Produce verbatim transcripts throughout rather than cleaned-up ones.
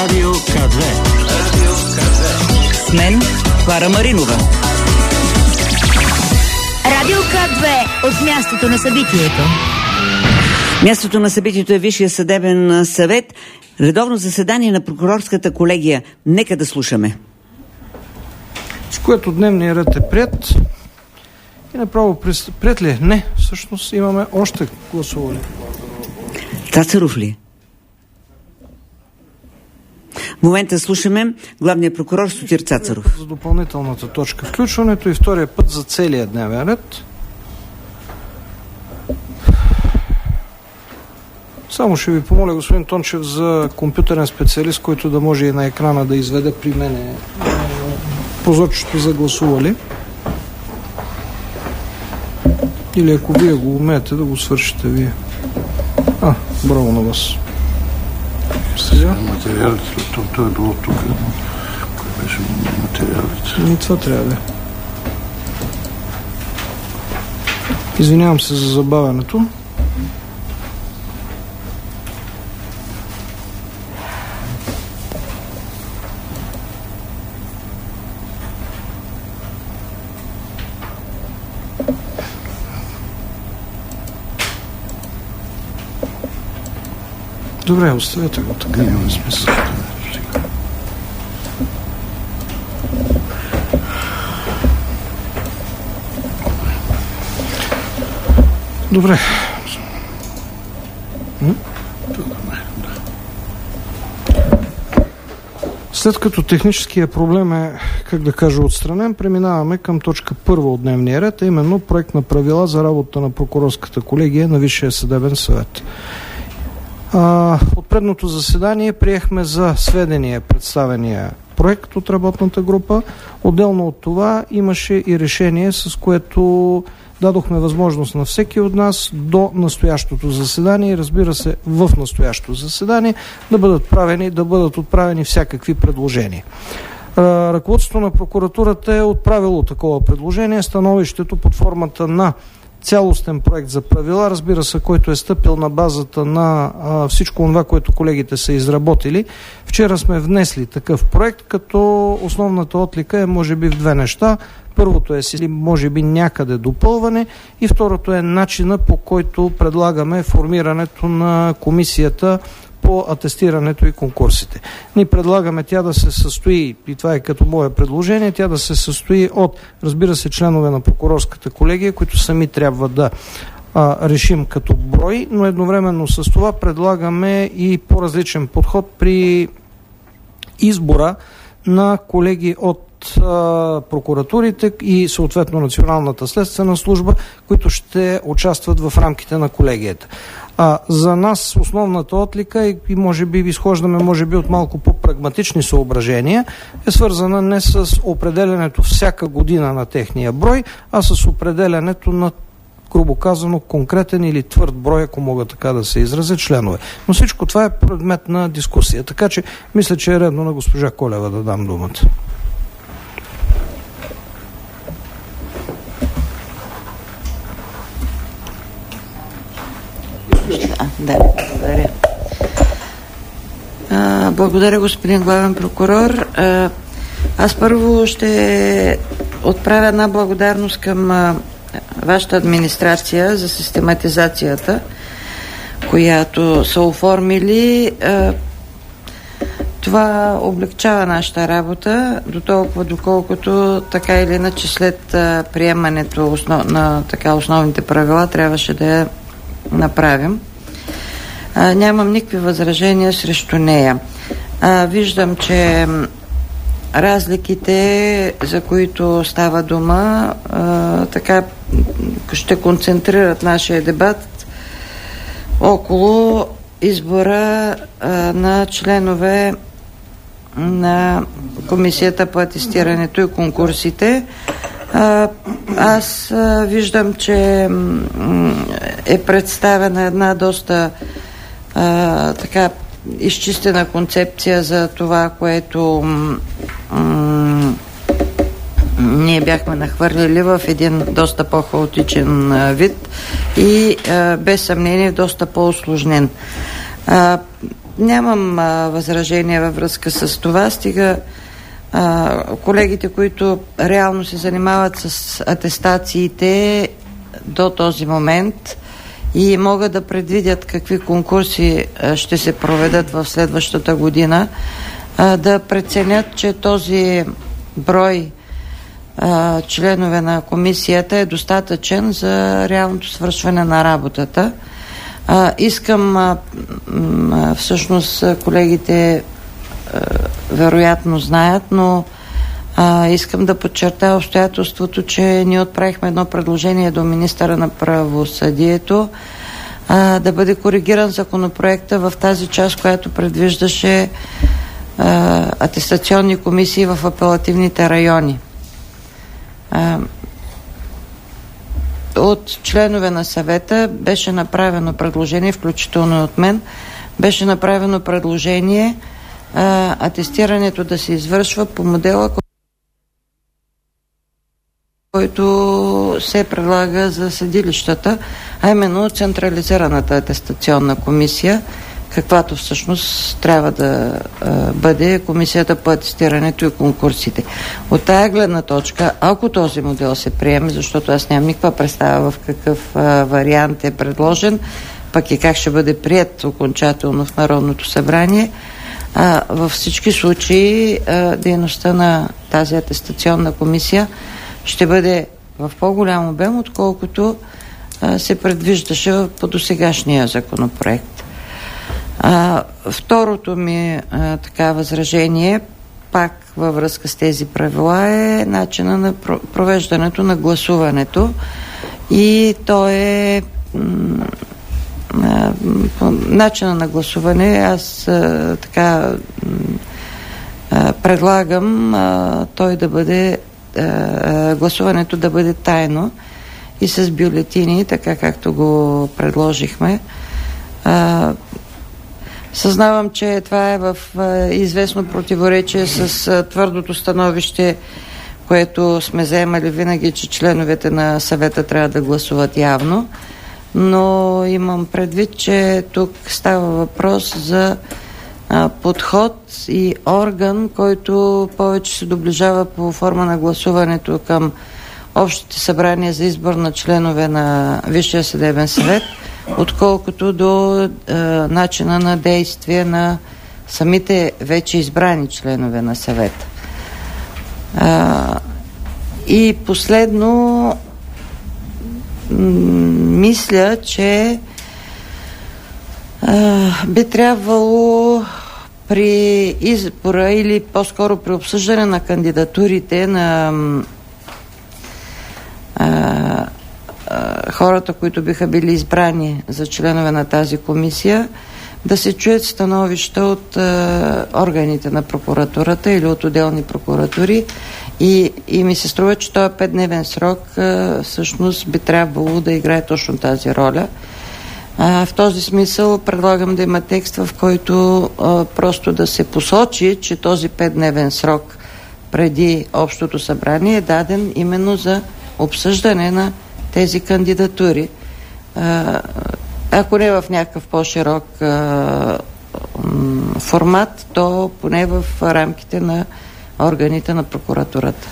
Радио К две. Радио К две. С мен Клара Маринова. Радио К две от мястото на събитието. Мястото на събитието е Висшия съдебен съвет. Редовно заседание на прокурорската колегия. Нека да слушаме. С което дневният ред е приет. И направо прият ли е? Не, всъщност имаме още гласували. Цацаров ли? В момента слушаме главния прокурор Сотир Цацаров. За допълнителната точка включването и втория път за целия дневен ред. Само ще ви помоля, господин Тончев, за компютърен специалист, който да може и на екрана да изведе при мене прозорчето за гласували. Или ако вие го умеете, да го свършите вие. А, браво на вас. Сега? Материалите, това е било тук. Кой беше материалите? И това трябва да е. Извинявам се за забавянето. Добре, оставете го така. Няма смисъл. Добре. След като техническия проблем е, как да кажа, отстранен, преминаваме към точка първа от дневния ред, а именно проект на правила за работа на прокурорската колегия на Висшия съдебен съвет. От предното заседание приехме за сведение представения проект от работната група. Отделно от това имаше и решение, с което дадохме възможност на всеки от нас до настоящото заседание, разбира се, в настоящото заседание, да бъдат правени, да бъдат отправени всякакви предложения. Ръководството на прокуратурата е отправило такова предложение, становището под формата на цялостен проект за правила, разбира се, който е стъпил на базата на а, всичко това, което колегите са изработили. Вчера сме внесли такъв проект, като основната отлика е може би в две неща. Първото е си, може би някъде допълване и второто е начина, по който предлагаме формирането на комисията по атестирането и конкурсите. Ние предлагаме тя да се състои, и това е като мое предложение, тя да се състои от, разбира се, членове на прокурорската колегия, които сами трябва да а, решим като брой, но едновременно с това предлагаме и по-различен подход при избора на колеги от прокуратурите и съответно Националната следствена служба, които ще участват в рамките на колегията. А за нас основната отлика е, и може би изхождаме може би от малко по-прагматични съображения, е свързана не с определянето всяка година на техния брой, а с определянето на, грубо казано, конкретен или твърд брой, ако мога така да се изразя, членове. Но всичко това е предмет на дискусия. Така че мисля, че е редно на госпожа Колева да дам думата. Да, благодаря. А, благодаря, господин главен прокурор. А, аз първо ще отправя една благодарност към а, вашата администрация за систематизацията, която са оформили. А, това облегчава нашата работа до толкова, доколкото така или иначе след а, приемането основ, на така основните правила трябваше да я направим. А, нямам никакви възражения срещу нея. А, виждам, че разликите, за които става дума, а, така ще концентрират нашия дебат около избора а, на членове на Комисията по атестирането и конкурсите. А, аз а, виждам, че м, е представена една доста а, така изчистена концепция за това, което м, м, ние бяхме нахвърлили в един доста по-хаотичен а, вид и а, без съмнение доста по-усложнен. А, нямам а, възражения във връзка с това, стига а, колегите, които реално се занимават с атестациите до този момент и могат да предвидят какви конкурси а, ще се проведат в следващата година, а, да преценят, че този брой а, членове на комисията е достатъчен за реалното свършване на работата. А, искам а, м, всъщност колегите а, вероятно знаят, но а, искам да подчертая обстоятелството, че ние отправихме едно предложение до министъра на правосъдието а, да бъде коригиран законопроекта в тази част, която предвиждаше а, атестационни комисии в апелативните райони. А, от членове на съвета беше направено предложение, включително и от мен, беше направено предложение а, атестирането да се извършва по модела, който се предлага за съдилищата, а именно централизираната атестационна комисия, каквато всъщност трябва да а, бъде комисията по атестирането и конкурсите. От тая гледна точка, ако този модел се приеме, защото аз нямам никаква представа в какъв а, вариант е предложен, пък и как ще бъде приет окончателно в Народното събрание, а, във всички случаи а, дейността на тази атестационна комисия ще бъде в по-голям обем, отколкото а, се предвиждаше по досегашния законопроект. А, второто ми а, така възражение, пак във връзка с тези правила, е начина на провеждането на гласуването, и то е м- а, начина на гласуване. Аз а, така а, предлагам а, той да бъде а, гласуването да бъде тайно и с бюлетини, така както го предложихме. А, Съзнавам, че това е в а, известно противоречие с а, твърдото становище, което сме заемали винаги, че членовете на съвета трябва да гласуват явно, но имам предвид, че тук става въпрос за а, подход и орган, който повече се доближава по форма на гласуването към общите събрания за избор на членове на Висшия съдебен съвет, отколкото до е, начина на действие на самите вече избрани членове на съвета. Е, и последно, м- мисля, че е, би трябвало при избора или по-скоро при обсъждане на кандидатурите на е, хората, които биха били избрани за членове на тази комисия, да се чуят становища от е, органите на прокуратурата или от отделни прокуратури, и, и ми се струва, че този петдневен срок е, всъщност би трябвало да играе точно тази роля. Е, в този смисъл предлагам да има текст, в който е, просто да се посочи, че този петдневен срок преди общото събрание е даден именно за обсъждане на тези кандидатури. Ако не в някакъв по-широк формат, то поне в рамките на органите на прокуратурата.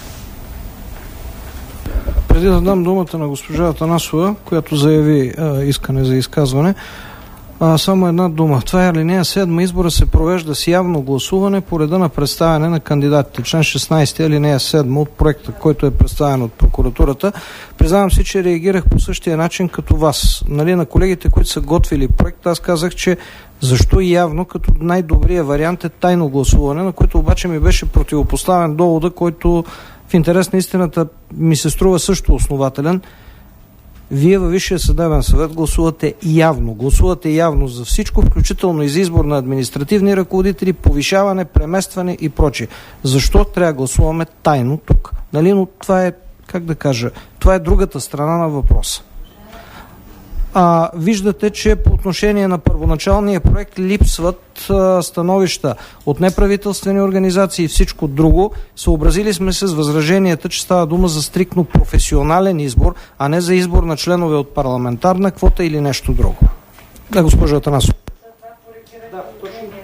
Преди да дам думата на госпожа Атанасова, която заяви а, искане за изказване, а, само една дума. Това е алинея седма. Избора се провежда с явно гласуване по реда на представяне на кандидатите. Член шестнайсети, алинея седма от проекта, който е представен от прокуратурата. Признавам си, че реагирах по същия начин като вас. Нали, на колегите, които са готвили проект, аз казах, че защо явно, като най-добрият вариант е тайно гласуване, на което обаче ми беше противопоставен довода, който в интерес на истината ми се струва също основателен. Вие във Висшия съдебен съвет гласувате явно. Гласувате явно за всичко, включително и за избор на административни ръководители, повишаване, преместване и прочее. Защо трябва да гласуваме тайно тук? Нали, но това е, как да кажа, това е другата страна на въпроса. А, виждате, че по отношение на първоначалния проект липсват а, становища от неправителствени организации и всичко друго. Съобразили сме се с възраженията, че става дума за стриктно професионален избор, а не за избор на членове от парламентарна квота или нещо друго. Да, госпожа Атанасова. Да, точно.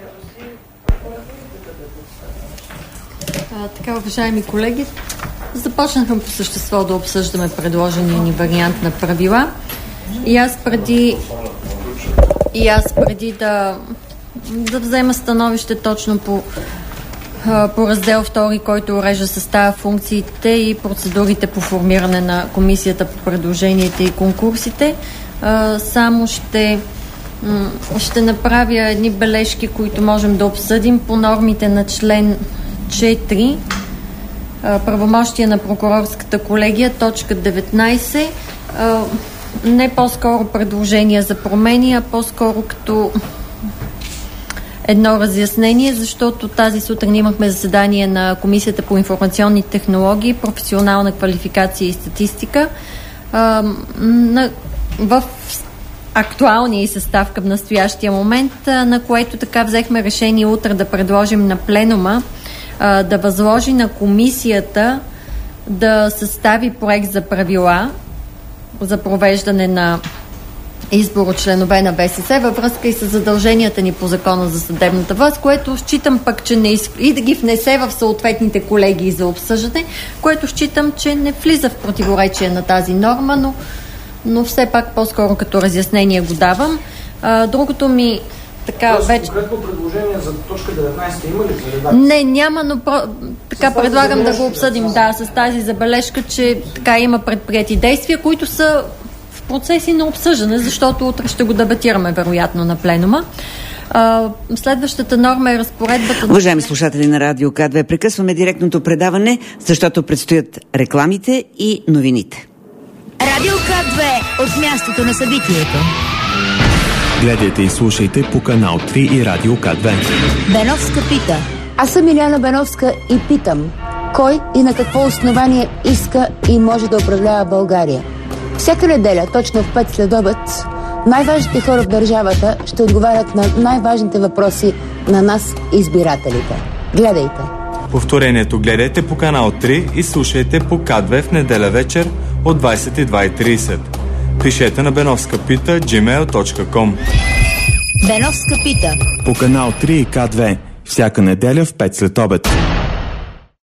А, така, уважаеми колеги, започнахме по същество да обсъждаме предложения ни вариант на правила. И аз преди, и аз преди да, да взема становище точно по, по раздел втори, който урежда състава, функциите и процедурите по формиране на комисията по предложенията и конкурсите, само ще, ще направя едни бележки, които можем да обсъдим по нормите на член четири, правомощия на прокурорската колегия, точка деветнайсет. Не по-скоро предложения за промени, а по-скоро като едно разяснение, защото тази сутрин имахме заседание на Комисията по информационни технологии, професионална квалификация и статистика. В актуалния състав към настоящия момент, на което така взехме решение утре да предложим на пленума да възложи на комисията да състави проект за правила за провеждане на избор от членове на ВСС във връзка и с задълженията ни по закона за съдебната власт, което считам пък, че не из... и да ги внесе в съответните колегии за обсъждане, което считам, че не влиза в противоречие на тази норма, но, но все пак по-скоро като разяснение го давам. А, другото ми така Тоест, вече... конкретно предложение за точка деветнайсет има ли за редакция? Не, няма, но про... така предлагам да го обсъдим, да, с тази забележка, че така има предприети действия, които са в процеси на обсъждане, защото утре ще го дебатираме вероятно на пленума. А, следващата норма е разпоредбата... Уважаеми слушатели на Радио К две, прекъсваме директното предаване, защото предстоят рекламите и новините. Радио К две от мястото на събитието. Гледайте и слушайте по канал три и Радио К две. Беновска пита. Аз съм Иляна Беновска и питам, кой и на какво основание иска и може да управлява България? Всяка неделя, точно в пет следобед, най-важните хора в държавата ще отговарят на най-важните въпроси на нас, избирателите. Гледайте! Повторението гледайте по канал три и слушайте по К две в неделя вечер от двайсет и два и трийсет. Пишете на беновска пита джимейл точка ком. Беновска пита. По канал три и К две всяка неделя в пет след обед.